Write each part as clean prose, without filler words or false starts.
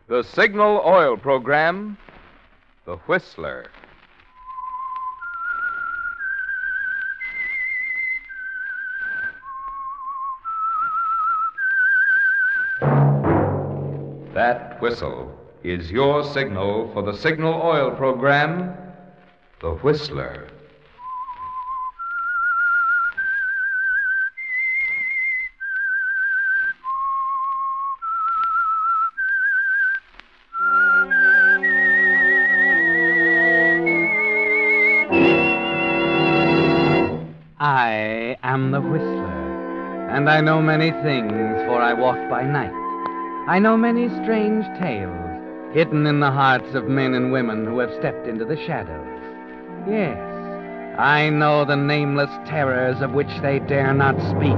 The Signal Oil Program, The Whistler. That whistle is your signal for the Signal Oil Program, The Whistler. I am the Whistler, and I know many things, for I walk by night. I know many strange tales, hidden in the hearts of men and women who have stepped into the shadows. Yes, I know the nameless terrors of which they dare not speak.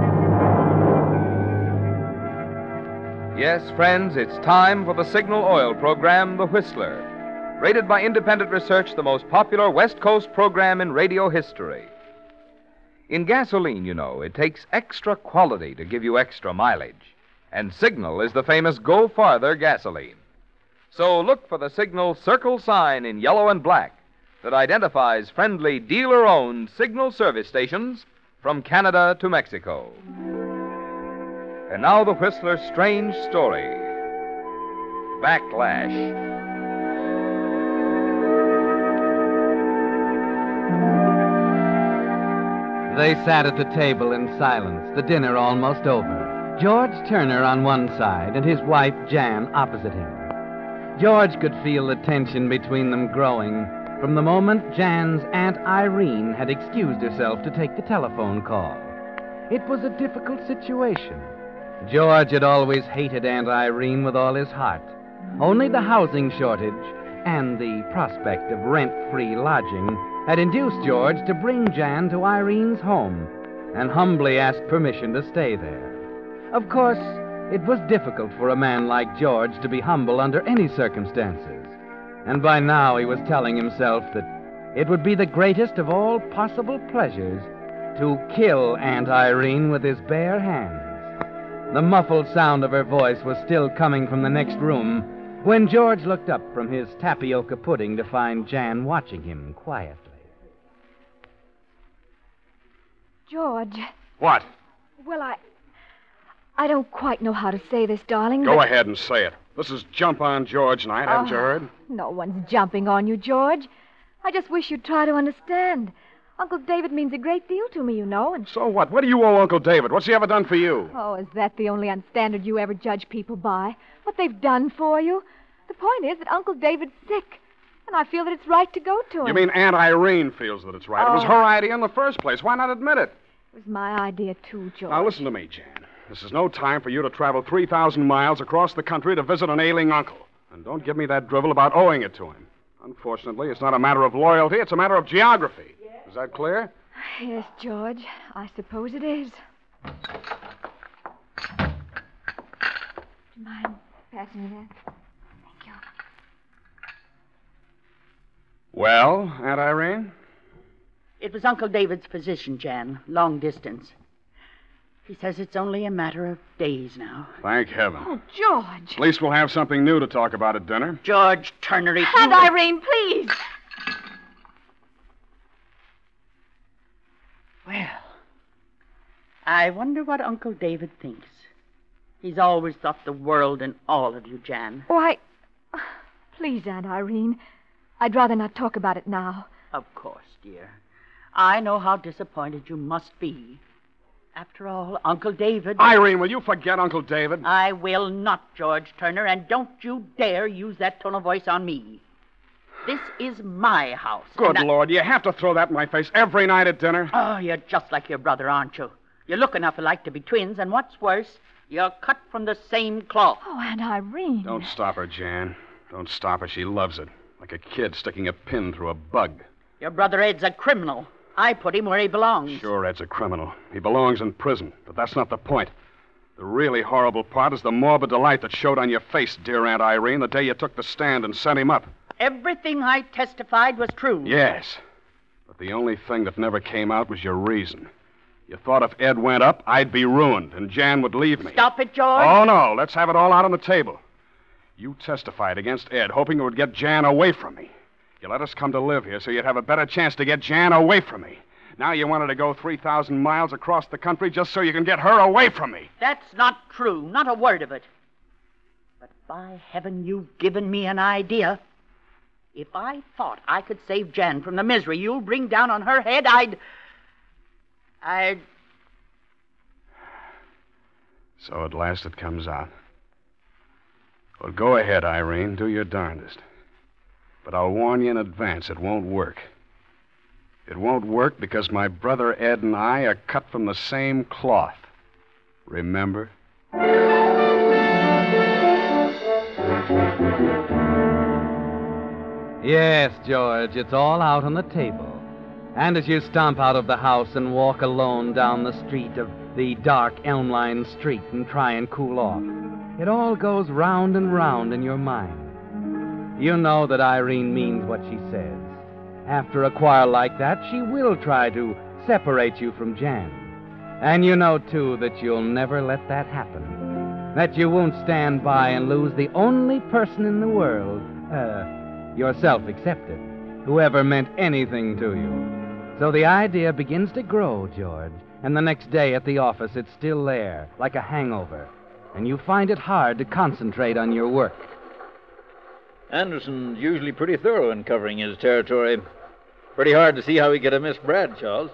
Yes, friends, it's time for the Signal Oil Program, The Whistler. Rated by independent research, the most popular West Coast program in radio history. In gasoline, you know, it takes extra quality to give you extra mileage. And Signal is the famous Go Farther gasoline. So look for the Signal circle sign in yellow and black that identifies friendly dealer-owned Signal service stations from Canada to Mexico. And now the Whistler's strange story. Backlash. They sat at the table in silence, the dinner almost over. George Turner on one side and his wife Jan opposite him. George could feel the tension between them growing from the moment Jan's Aunt Irene had excused herself to take the telephone call. It was a difficult situation. George had always hated Aunt Irene with all his heart. Only the housing shortage and the prospect of rent-free lodging had induced George to bring Jan to Irene's home and humbly ask permission to stay there. Of course, it was difficult for a man like George to be humble under any circumstances, and by now he was telling himself that it would be the greatest of all possible pleasures to kill Aunt Irene with his bare hands. The muffled sound of her voice was still coming from the next room when George looked up from his tapioca pudding to find Jan watching him quietly. George. What? Well, I don't quite know how to say this, darling. Go ahead and say it. This is Jump on George night, haven't you heard? No one's jumping on you, George. I just wish you'd try to understand. Uncle David means a great deal to me, you know, and... So what? What do you owe Uncle David? What's he ever done for you? Oh, is that the only standard you ever judge people by? What they've done for you? The point is that Uncle David's sick, and I feel that it's right to go to him. You mean Aunt Irene feels that it's right? It was her idea in the first place. Why not admit it? It was my idea, too, George. Now, listen to me, Jan. This is no time for you to travel 3,000 miles across the country to visit an ailing uncle. And don't give me that drivel about owing it to him. Unfortunately, it's not a matter of loyalty, it's a matter of geography. Is that clear? Yes, George. I suppose it is. Do you mind passing me that? Thank you. Well, Aunt Irene? It was Uncle David's physician, Jan, long distance. He says it's only a matter of days now. Thank heaven. Oh, George. At least we'll have something new to talk about at dinner. George Turner, if Aunt Irene, please. Well, I wonder what Uncle David thinks. He's always thought the world and all of you, Jan. Why, please, Aunt Irene. I'd rather not talk about it now. Of course, dear. I know how disappointed you must be. After all, Uncle David... Irene, will you forget Uncle David? I will not, George Turner, and don't you dare use that tone of voice on me. This is my house. Good Lord, you have to throw that in my face every night at dinner? Oh, you're just like your brother, aren't you? You look enough alike to be twins, and what's worse, you're cut from the same cloth. Oh, Aunt Irene. Don't stop her, Jan. Don't stop her. She loves it. Like a kid sticking a pin through a bug. Your brother Ed's a criminal. I put him where he belongs. Sure, Ed's a criminal. He belongs in prison, but that's not the point. The really horrible part is the morbid delight that showed on your face, dear Aunt Irene, the day you took the stand and sent him up. Everything I testified was true. Yes, but the only thing that never came out was your reason. You thought if Ed went up, I'd be ruined, and Jan would leave me. Stop it, George. Oh, no. Let's have it all out on the table. You testified against Ed, hoping it would get Jan away from me. You let us come to live here so you'd have a better chance to get Jan away from me. Now you wanted to go 3,000 miles across the country just so you can get her away from me. That's not true. Not a word of it. But by heaven, you've given me an idea. If I thought I could save Jan from the misery you'll bring down on her head, I'd... So at last it comes out. Well, go ahead, Irene. Do your darndest. But I'll warn you in advance, it won't work. It won't work because my brother Ed and I are cut from the same cloth. Remember? Yes, George, it's all out on the table. And as you stomp out of the house and walk alone down the street of the dark elm-lined street and try and cool off, it all goes round and round in your mind. You know that Irene means what she says. After a quarrel like that, she will try to separate you from Jan. And you know, too, that you'll never let that happen. That you won't stand by and lose the only person in the world, yourself excepted, who ever meant anything to you. So the idea begins to grow, George, and the next day at the office it's still there, like a hangover, and you find it hard to concentrate on your work. Anderson's usually pretty thorough in covering his territory. Pretty hard to see how he could have missed Bradshaw's.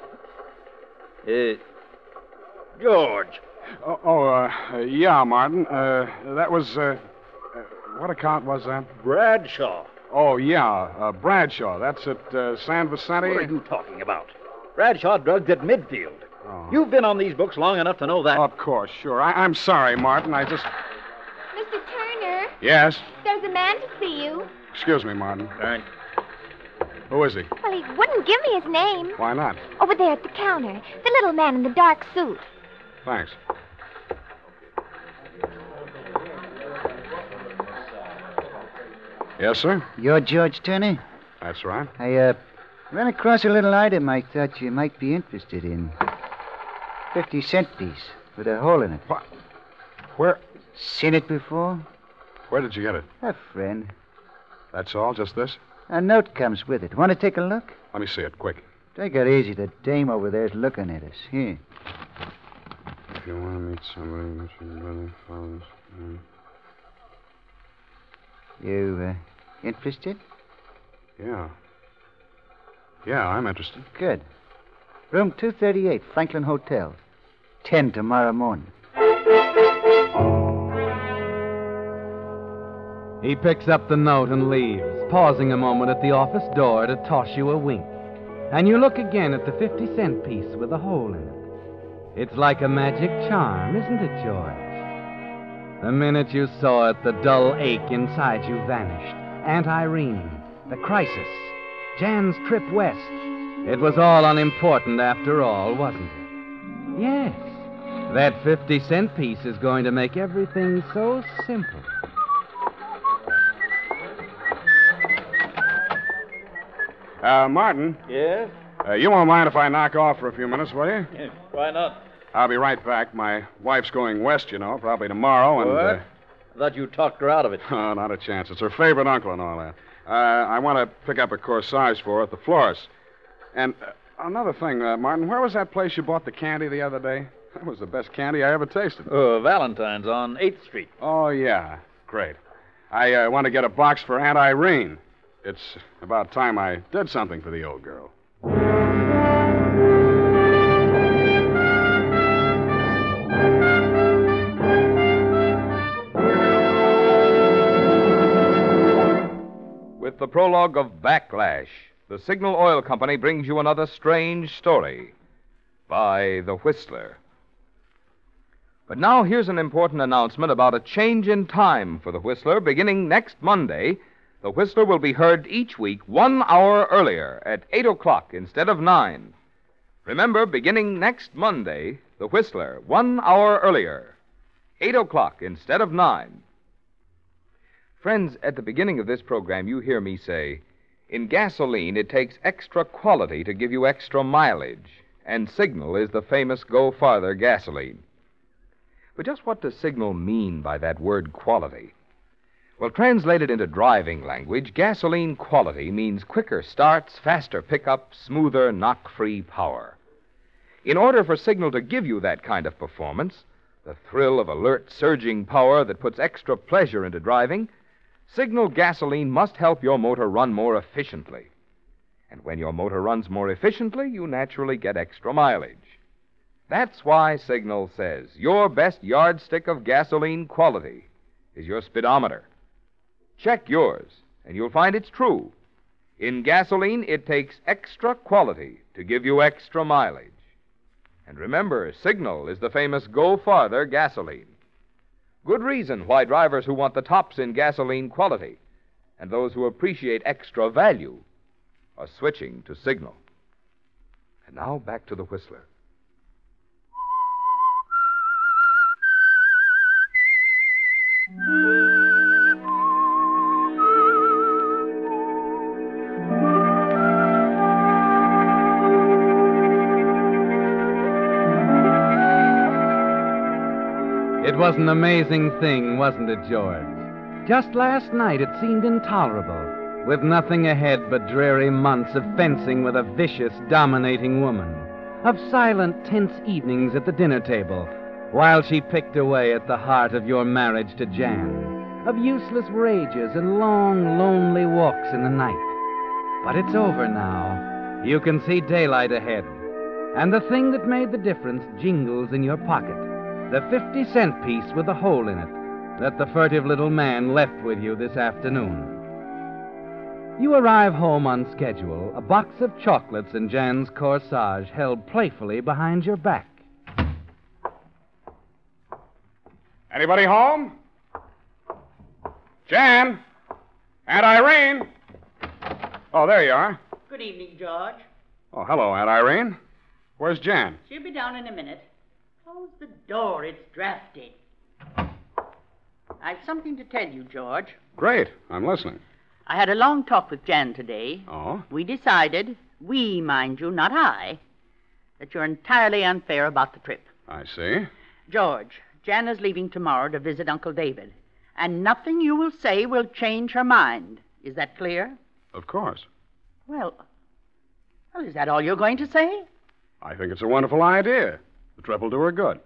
George. Yeah, Martin. That was, what account was that? Bradshaw. Oh, yeah, Bradshaw. That's at San Vicente? What are you talking about? Bradshaw drugged at Midfield. Oh. You've been on these books long enough to know that. Of course, sure. I'm sorry, Martin. I just... Mr. Turner, Yes? there's a man to see you. Excuse me, Martin. All right. Who is he? Well, he wouldn't give me his name. Why not? Over there at the counter. The little man in the dark suit. Thanks. Yes, sir? You're George Turner? That's right. I, ran across a little item I thought you might be interested in. 50-cent piece with a hole in it. What? Where? Seen it before? Where did you get it? A friend. That's all? Just this? A note comes with it. Want to take a look? Let me see it, quick. Take it easy. The dame over there's looking at us. Here. If you want to meet somebody, mention brother, fathers. You, interested? Yeah. Yeah, I'm interested. Good. Room 238, Franklin Hotel. 10 tomorrow morning. He picks up the note and leaves, pausing a moment at the office door to toss you a wink. And you look again at the 50-cent piece with a hole in it. It's like a magic charm, isn't it, George? The minute you saw it, the dull ache inside you vanished. Aunt Irene, the crisis, Jan's trip west. It was all unimportant after all, wasn't it? Yes, that 50-cent piece is going to make everything so simple. Martin, Yes? you won't mind if I knock off for a few minutes, will you? Yeah, why not? I'll be right back. My wife's going west, you know, probably tomorrow, and... What? I thought you talked her out of it. Oh, not a chance. It's her favorite uncle and all that. I want to pick up a corsage for her at the florist. And another thing, Martin, where was that place you bought the candy the other day? That was the best candy I ever tasted. Valentine's on 8th Street. Oh, yeah. Great. I want to get a box for Aunt Irene. It's about time I did something for the old girl. With the prologue of Backlash, the Signal Oil Company brings you another strange story by The Whistler. But now here's an important announcement about a change in time for The Whistler. Beginning next Monday, The Whistler will be heard each week 1 hour earlier at 8 o'clock instead of 9. Remember, beginning next Monday, The Whistler, 1 hour earlier, 8 o'clock instead of 9. Friends, at the beginning of this program, you hear me say, in gasoline, it takes extra quality to give you extra mileage, and Signal is the famous Go Farther gasoline. But just what does Signal mean by that word quality? Well, translated into driving language, gasoline quality means quicker starts, faster pickup, smoother, knock-free power. In order for Signal to give you that kind of performance, the thrill of alert, surging power that puts extra pleasure into driving, Signal gasoline must help your motor run more efficiently. And when your motor runs more efficiently, you naturally get extra mileage. That's why Signal says your best yardstick of gasoline quality is your speedometer. Check yours, and you'll find it's true. In gasoline, it takes extra quality to give you extra mileage. And remember, Signal is the famous Go Farther gasoline. Good reason why drivers who want the tops in gasoline quality and those who appreciate extra value are switching to Signal. And now back to the Whistler. It was an amazing thing, wasn't it, George? Just last night it seemed intolerable, with nothing ahead but dreary months of fencing with a vicious, dominating woman, of silent, tense evenings at the dinner table, while she picked away at the heart of your marriage to Jan, of useless rages and long, lonely walks in the night. But it's over now. You can see daylight ahead, and the thing that made the difference jingles in your pocket. The 50-cent piece with a hole in it that the furtive little man left with you this afternoon. You arrive home on schedule, a box of chocolates and Jan's corsage held playfully behind your back. Anybody home? Jan? Aunt Irene? Oh, there you are. Good evening, George. Oh, hello, Aunt Irene. Where's Jan? She'll be down in a minute. Close the door. It's drafty. I've something to tell you, George. Great. I'm listening. I had a long talk with Jan today. Oh? We decided, we, mind you, not I, that you're entirely unfair about the trip. I see. George, Jan is leaving tomorrow to visit Uncle David, and nothing you will say will change her mind. Is that clear? Of course. Well, is that all you're going to say? I think it's a wonderful idea. The trip will do her good.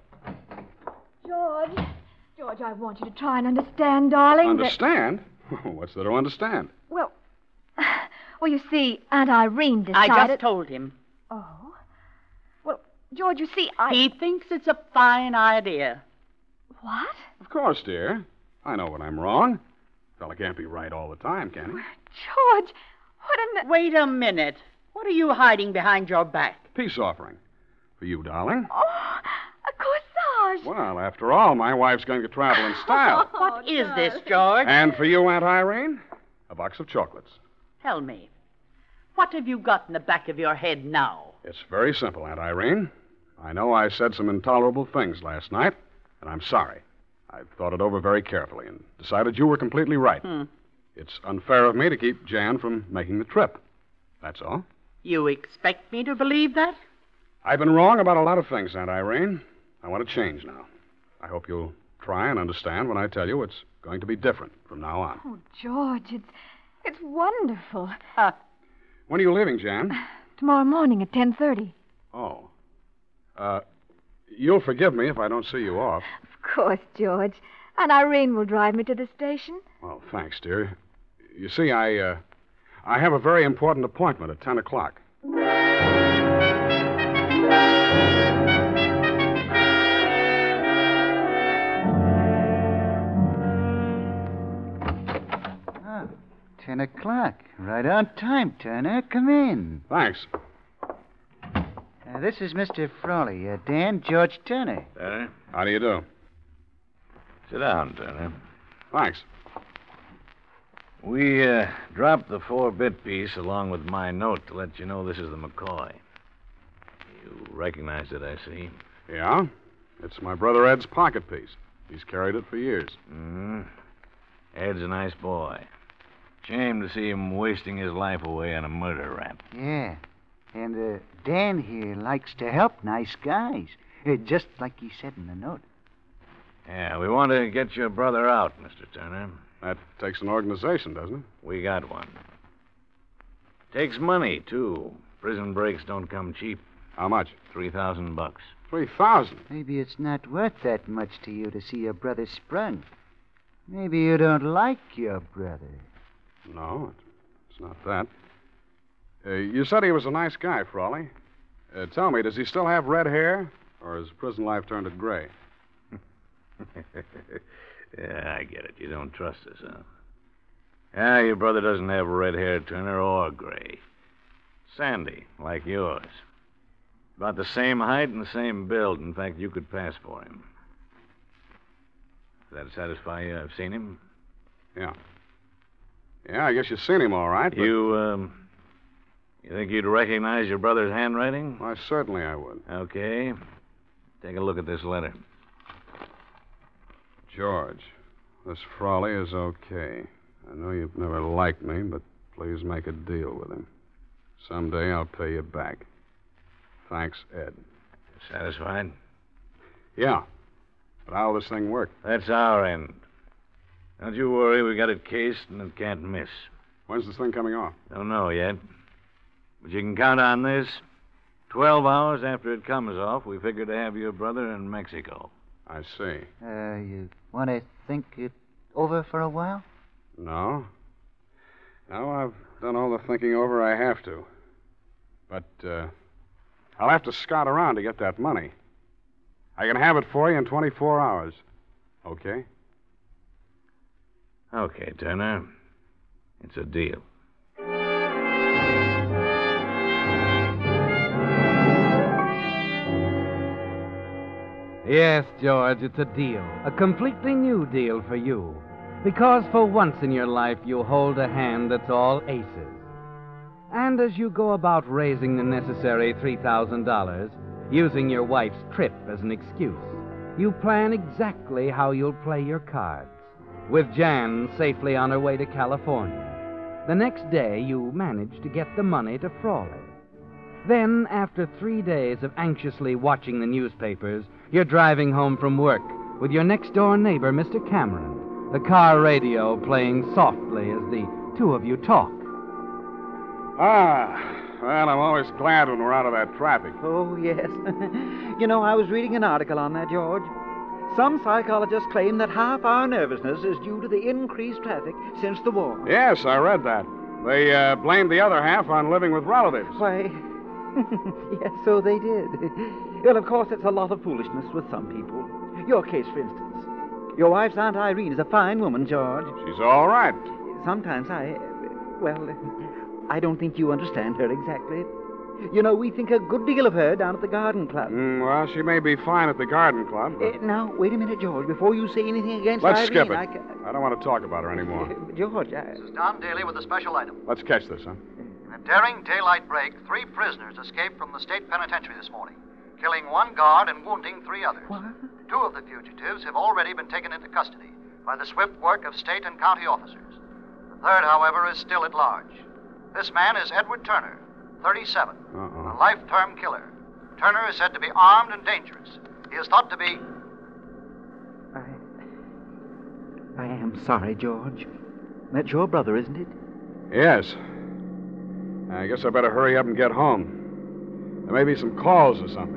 George, I want you to try and understand, darling. Understand? What's there to understand? Well, you see, Aunt Irene decided... I just told him. Oh? Well, George, you see, He thinks it's a fine idea. What? Of course, dear. I know when I'm wrong. A fella can't be right all the time, can he? George, what in the... Wait a minute. What are you hiding behind your back? Peace offering. For you, darling. Oh, a corsage. Well, after all, my wife's going to travel in style. What is this, George? And for you, Aunt Irene, a box of chocolates. Tell me, what have you got in the back of your head now? It's very simple, Aunt Irene. I know I said some intolerable things last night, and I'm sorry. I've thought it over very carefully and decided you were completely right. It's unfair of me to keep Jan from making the trip. That's all. You expect me to believe that? I've been wrong about a lot of things, Aunt Irene. I want to change now. I hope you'll try and understand when I tell you it's going to be different from now on. Oh, George, it's wonderful. When are you leaving, Jan? Tomorrow morning at 10:30. Oh. You'll forgive me if I don't see you off. Of course, George. And Irene will drive me to the station. Well, thanks, dear. You see, I have a very important appointment at 10 o'clock. Ah, 10 o'clock. Right on time, Turner. Come in. Thanks. This is Mr. Frawley. Dan, George Turner. Turner? How do you do? Sit down, Turner. Thanks. We dropped the 4-bit piece along with my note to let you know this is the McCoy. You recognize it, I see. Yeah? It's my brother Ed's pocket piece. He's carried it for years. Ed's a nice boy. Shame to see him wasting his life away on a murder rap. Yeah. And Dan here likes to help nice guys. Just like he said in the note. Yeah, we want to get your brother out, Mr. Turner. That takes an organization, doesn't it? We got one. Takes money, too. Prison breaks don't come cheap. How much? $3,000. 3,000. Maybe it's not worth that much to you to see your brother sprung. Maybe you don't like your brother. No, it's not that. You said he was a nice guy, Frawley. Tell me, does he still have red hair? Or has prison life turned it gray? Yeah, I get it. You don't trust us, huh? Yeah, your brother doesn't have red hair, Turner, or gray. Sandy, like yours. About the same height and the same build. In fact, you could pass for him. Does that satisfy you? I've seen him? Yeah. Yeah, I guess you've seen him all right. But... You think you'd recognize your brother's handwriting? Why, certainly I would. Okay. Take a look at this letter. George, this Frawley is okay. I know you've never liked me, but please make a deal with him. Someday I'll pay you back. Thanks, Ed. Satisfied? Yeah. But how'll this thing work? That's our end. Don't you worry. We got it cased and it can't miss. When's this thing coming off? Don't know yet. But you can count on this. 12 hours after it comes off, we figure to have your brother in Mexico. I see. You want to think it over for a while? No. No, I've done all the thinking over I have to. But, I'll have to scout around to get that money. I can have it for you in 24 hours. Okay? Okay, Turner. It's a deal. Yes, George, it's a deal. A completely new deal for you. Because for once in your life, you hold a hand that's all aces. And as you go about raising the necessary $3,000, using your wife's trip as an excuse, you plan exactly how you'll play your cards, with Jan safely on her way to California. The next day, you manage to get the money to Frawley. Then, after 3 days of anxiously watching the newspapers, you're driving home from work with your next-door neighbor, Mr. Cameron, the car radio playing softly as the two of you talk. Well, I'm always glad when we're out of that traffic. Oh, yes. You know, I was reading an article on that, George. Some psychologists claim that half our nervousness is due to the increased traffic since the war. Yes, I read that. They blamed the other half on living with relatives. Why, yes, so they did. Well, of course, it's a lot of foolishness with some people. Your case, for instance. Your wife's Aunt Irene is a fine woman, George. She's all right. Sometimes I don't think you understand her exactly. You know, we think a good deal of her down at the Garden Club. Well, she may be fine at the Garden Club, but... Now, wait a minute, George. Before you say anything against Let's Irene... skip it. I don't want to talk about her anymore. George, This is Don Daly with a special item. Let's catch this, huh? In a daring daylight break, 3 prisoners escaped from the state penitentiary this morning, killing 1 guard and wounding 3 others. What? 2 of the fugitives have already been taken into custody by the swift work of state and county officers. The 3rd, however, is still at large. This man is Edward Turner, 37, a life-term killer. Turner is said to be armed and dangerous. He is thought to be... I am sorry, George. That's your brother, isn't it? Yes. I guess I better hurry up and get home. There may be some calls or something.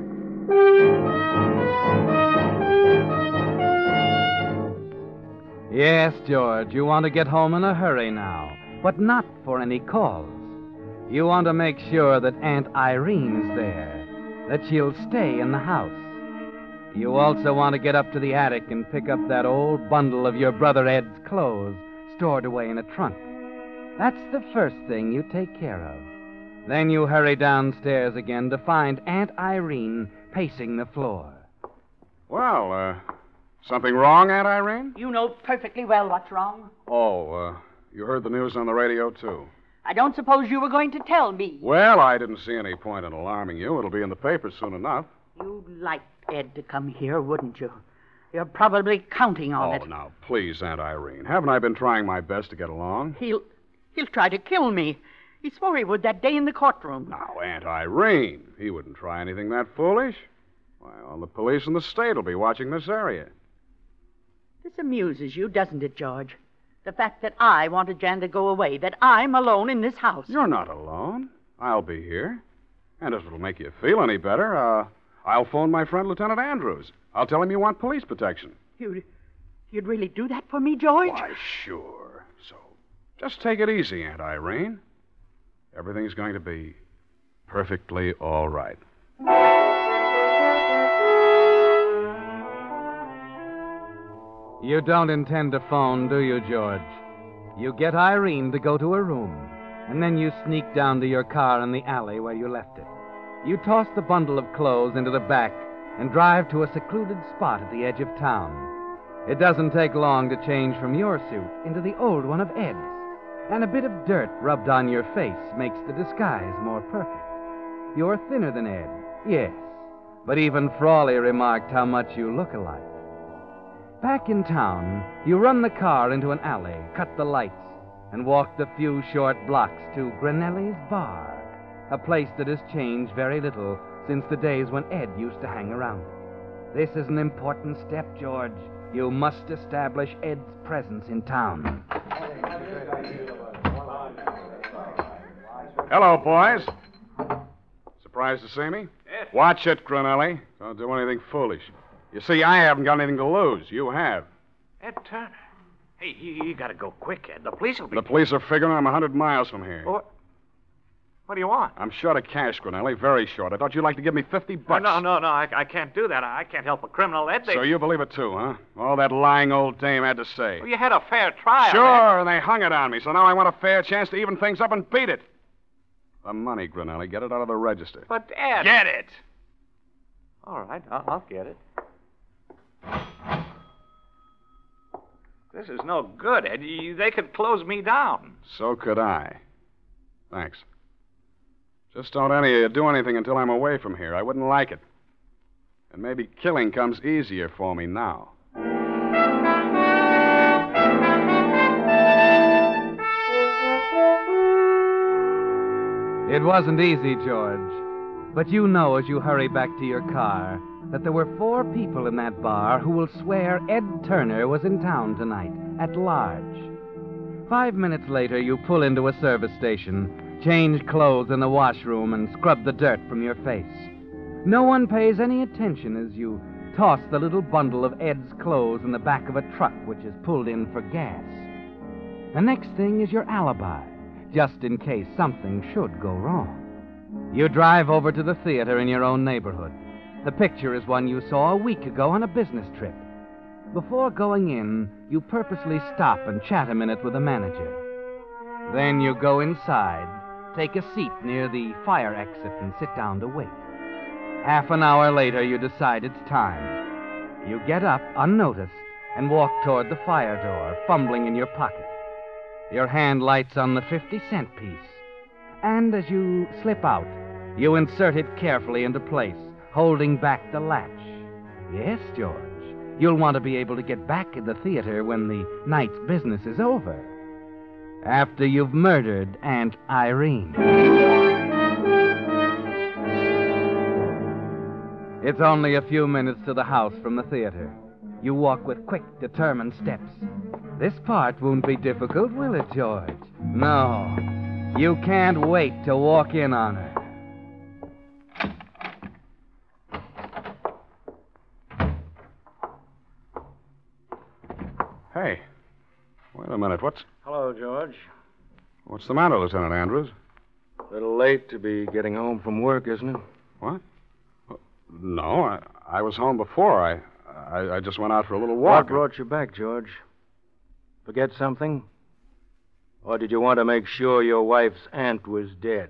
Yes, George, you want to get home in a hurry now, but not for any calls. You want to make sure that Aunt Irene is there, that she'll stay in the house. You also want to get up to the attic and pick up that old bundle of your brother Ed's clothes stored away in a trunk. That's the first thing you take care of. Then you hurry downstairs again to find Aunt Irene pacing the floor. Well, something wrong, Aunt Irene? You know perfectly well what's wrong. Oh, you heard the news on the radio, too. I don't suppose you were going to tell me. Well, I didn't see any point in alarming you. It'll be in the papers soon enough. You'd like Ed to come here, wouldn't you? You're probably counting on it. Oh, now, please, Aunt Irene. Haven't I been trying my best to get along? He'll try to kill me. He swore he would that day in the courtroom. Now, Aunt Irene, he wouldn't try anything that foolish. Why, all the police in the state will be watching this area. This amuses you, doesn't it, George? The fact that I wanted Jan to go away, that I'm alone in this house. You're not alone. I'll be here. And if it'll make you feel any better, I'll phone my friend Lieutenant Andrews. I'll tell him you want police protection. You'd really do that for me, George? Why, sure. So, just take it easy, Aunt Irene. Everything's going to be perfectly all right. You don't intend to phone, do you, George? You get Irene to go to her room, and then you sneak down to your car in the alley where you left it. You toss the bundle of clothes into the back and drive to a secluded spot at the edge of town. It doesn't take long to change from your suit into the old one of Ed's, and a bit of dirt rubbed on your face makes the disguise more perfect. You're thinner than Ed, yes, but even Frawley remarked how much you look alike. Back in town, you run the car into an alley, cut the lights, and walk the few short blocks to Granelli's Bar, a place that has changed very little since the days when Ed used to hang around. This is an important step, George. You must establish Ed's presence in town. Hello, boys. Surprised to see me? Yes. Watch it, Granelli. Don't do anything foolish. You see, I haven't got anything to lose. You have. Ed Turner. Hey, you gotta go quick, Ed. The police will be... The police are figuring I'm 100 miles from here. What do you want? I'm short of cash, Granelli. Very short. I thought you'd like to give me $50. No. I can't do that. I can't help a criminal, Ed. So you believe it, too, huh? All that lying old dame had to say. Well, you had a fair trial. Sure, and they hung it on me. So now I want a fair chance to even things up and beat it. The money, Granelli. Get it out of the register. But, Ed... Get it! All right, I'll get it. This is no good, Ed. They could close me down. So could I. Thanks. Just don't any of you do anything until I'm away from here. I wouldn't like it. And maybe killing comes easier for me now. It wasn't easy, George. But you know as you hurry back to your car that there were 4 people in that bar who will swear Ed Turner was in town tonight, at large. 5 minutes later, you pull into a service station, change clothes in the washroom, and scrub the dirt from your face. No one pays any attention as you toss the little bundle of Ed's clothes in the back of a truck which is pulled in for gas. The next thing is your alibi, just in case something should go wrong. You drive over to the theater in your own neighborhood. The picture is one you saw a week ago on a business trip. Before going in, you purposely stop and chat a minute with the manager. Then you go inside, take a seat near the fire exit, and sit down to wait. Half an hour later, you decide it's time. You get up, unnoticed, and walk toward the fire door, fumbling in your pocket. Your hand lights on the 50-cent piece. And as you slip out, you insert it carefully into place, holding back the latch. Yes, George, you'll want to be able to get back in the theater when the night's business is over. After you've murdered Aunt Irene. It's only a few minutes to the house from the theater. You walk with quick, determined steps. This part won't be difficult, will it, George? No. You can't wait to walk in on her. Hey, wait a minute. Hello, George. What's the matter, Lieutenant Andrews? A little late to be getting home from work, isn't it? What? No, I was home before. I just went out for a little walk. What brought you back, George? Forget something? Or did you want to make sure your wife's aunt was dead?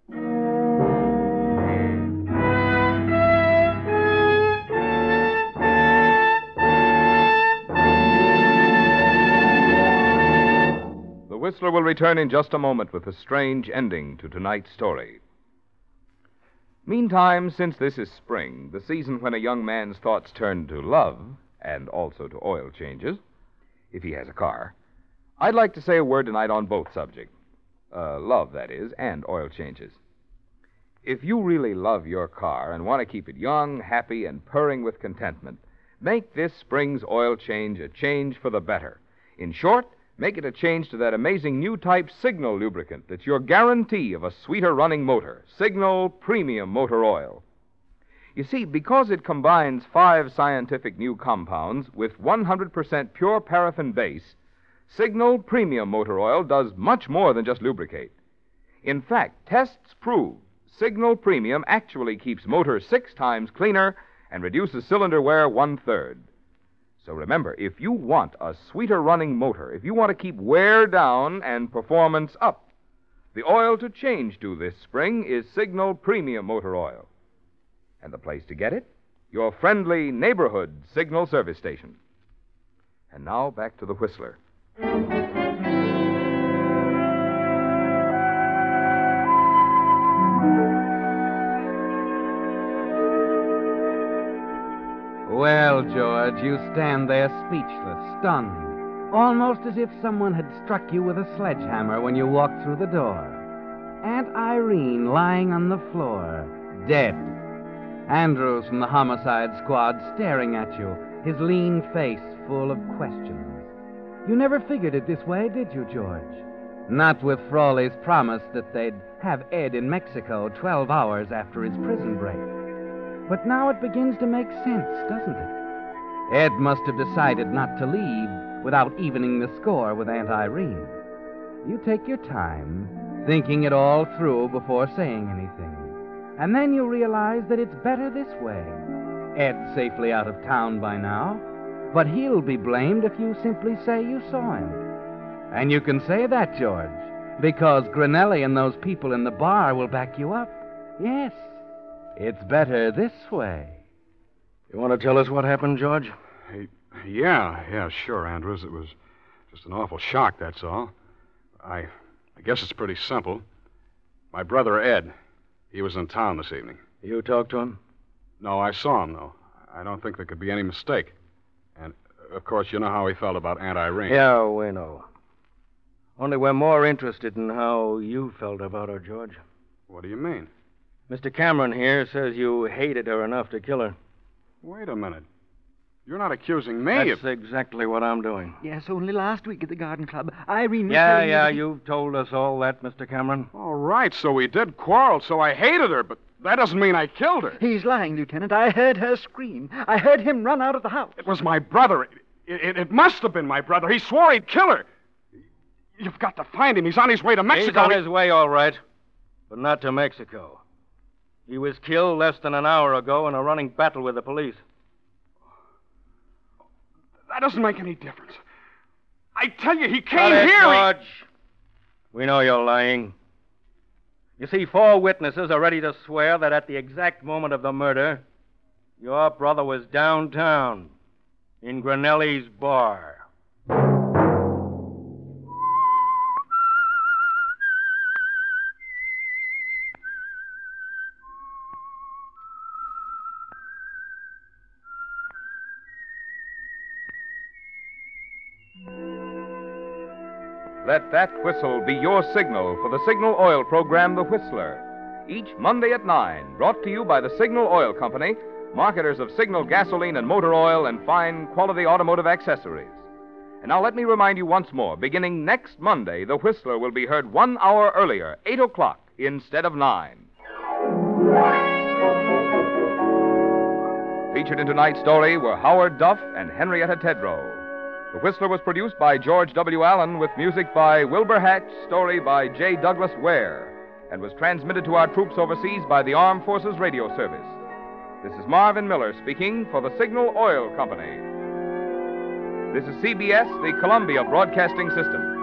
The Whistler will return in just a moment with a strange ending to tonight's story. Meantime, since this is spring, the season when a young man's thoughts turn to love, and also to oil changes, if he has a car, I'd like to say a word tonight on both subjects. Love, that is, and oil changes. If you really love your car and want to keep it young, happy, and purring with contentment, make this spring's oil change a change for the better. In short, Make it a change to that amazing new type Signal lubricant that's your guarantee of a sweeter running motor. Signal Premium Motor Oil. You see, because it combines 5 scientific new compounds with 100% pure paraffin base, Signal Premium Motor Oil does much more than just lubricate. In fact, tests prove Signal Premium actually keeps motors 6 times cleaner and reduces cylinder wear 1/3. So remember, if you want a sweeter running motor, if you want to keep wear down and performance up, the oil to change to this spring is Signal Premium Motor Oil. And the place to get it? Your friendly neighborhood Signal service station. And now back to the Whistler. Well, George, you stand there speechless, stunned, almost as if someone had struck you with a sledgehammer when you walked through the door. Aunt Irene lying on the floor, dead. Andrews from the homicide squad staring at you, his lean face full of questions. You never figured it this way, did you, George? Not with Frawley's promise that they'd have Ed in Mexico 12 hours after his prison break. But now it begins to make sense, doesn't it? Ed must have decided not to leave without evening the score with Aunt Irene. You take your time, thinking it all through before saying anything. And then you realize that it's better this way. Ed's safely out of town by now, but he'll be blamed if you simply say you saw him. And you can say that, George, because Granelli and those people in the bar will back you up. Yes, it's better this way. You want to tell us what happened, George? Yeah, sure, Andrews. It was just an awful shock, that's all. I guess it's pretty simple. My brother, Ed, he was in town this evening. You talked to him? No, I saw him, though. I don't think there could be any mistake. And, of course, you know how he felt about Aunt Irene. Yeah, we know. Only we're more interested in how you felt about her, George. What do you mean? Mr. Cameron here says you hated her enough to kill her. Wait a minute. You're not accusing me That's exactly what I'm doing. Yes, only last week at the garden club, Irene was Yeah, telling me that you've told us all that, Mr. Cameron. All right, so we did quarrel, so I hated her, but that doesn't mean I killed her. He's lying, Lieutenant. I heard her scream. I heard him run out of the house. It was my brother. It must have been my brother. He swore he'd kill her. You've got to find him. He's on his way to Mexico. He's on his way, all right, but not to Mexico. He was killed less than an hour ago in a running battle with the police. That doesn't make any difference. I tell you, he came Cut it, here. George. We know you're lying. You see, 4 witnesses are ready to swear that at the exact moment of the murder, your brother was downtown in Granelli's bar. Let that whistle be your signal for the Signal Oil program, The Whistler. Each Monday at 9, brought to you by the Signal Oil Company, marketers of Signal gasoline and motor oil and fine quality automotive accessories. And now let me remind you once more, beginning next Monday, The Whistler will be heard 1 hour earlier, 8 o'clock instead of 9. Featured in tonight's story were Howard Duff and Henrietta Tedrow. The Whistler was produced by George W. Allen with music by Wilbur Hatch, story by J. Douglas Ware, and was transmitted to our troops overseas by the Armed Forces Radio Service. This is Marvin Miller speaking for the Signal Oil Company. This is CBS, the Columbia Broadcasting System.